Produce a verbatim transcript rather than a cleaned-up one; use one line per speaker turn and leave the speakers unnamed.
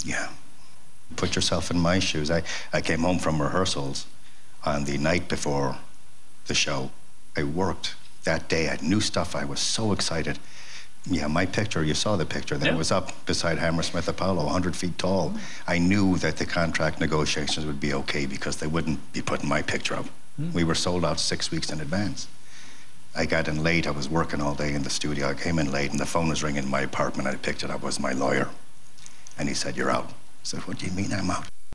Yeah. Put yourself in my shoes. I, I came home from rehearsals on the night before the show. I worked that day. I had new stuff. I was so excited. Yeah, my picture, you saw the picture, that
yeah.
it was up beside Hammersmith Apollo, one hundred feet tall. Mm. I knew that the contract negotiations would be okay because they wouldn't be putting my picture up. Mm. We were sold out six weeks in advance. I got in late. I was working all day in the studio. I came in late, and the phone was ringing in my apartment. I picked it up. It was my lawyer. And he said, "You're out." I said, "What do you mean I'm out?"